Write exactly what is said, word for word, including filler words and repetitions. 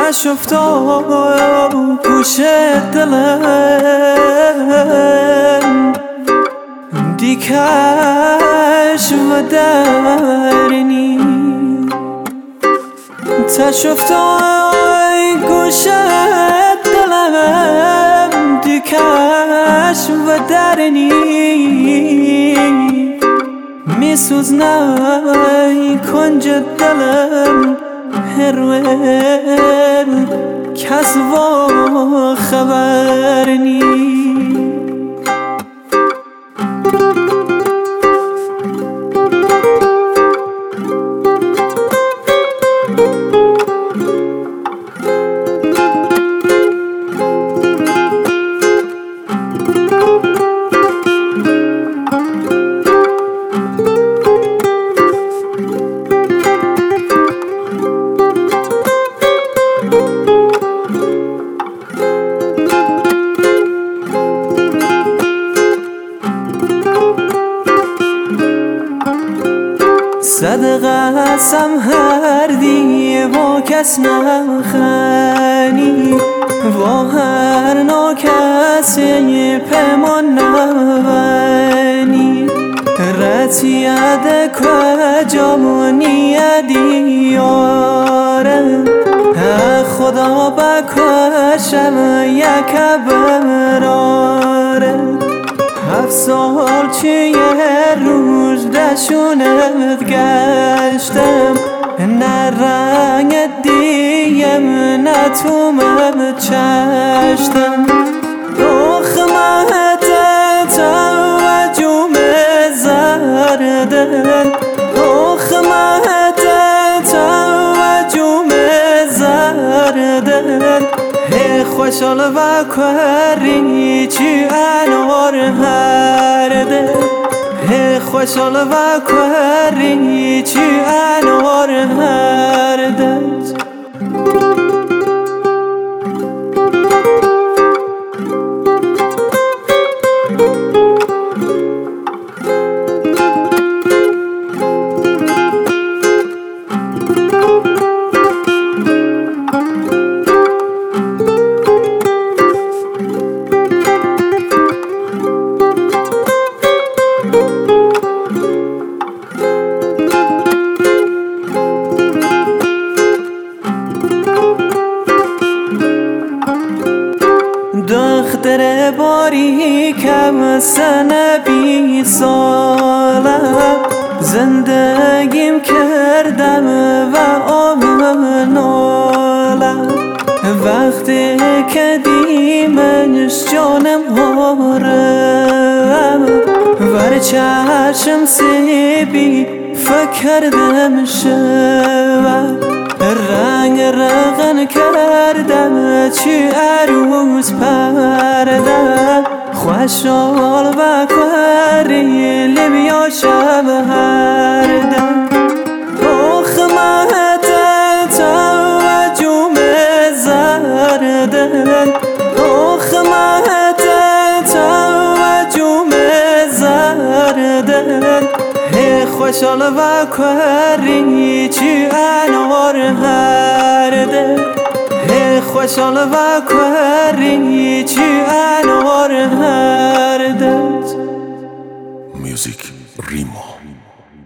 تش افتاد گوش دلم دیکش و درنی تش افتاد گوش دلم دیکش و درنی میسوز نای کنج دلم هرول کس و خبر نی صد قسم هر دی با کس نخنی و هر ناکسی پیمان نبنی رتیاد کجا منی دیاره خدا بکشم یک براره هفت سال چه یه روز دشونت گشتم نه رنگ دیم نه تو من چشتم دخمت توجوم زردن دخمت توجوم زردن خوشحال و کاری چی انوار هرده خوشحال و کاری چی انوار هرده دختر باری کم سنه بی سالم زندگیم کردم و آمنالم وقتی که دیمنش جانم هارم ور چشم سیبی فکردم شوم رنگ رغن کردم چی عروس پردم خوشحال و کاری لبیا شب هردم دخمت توجوم زردن دخمت توجوم زردن خوشحال و کاری چی انوار هرده خوشحال و کاری چی انوار هرده Music Rimo.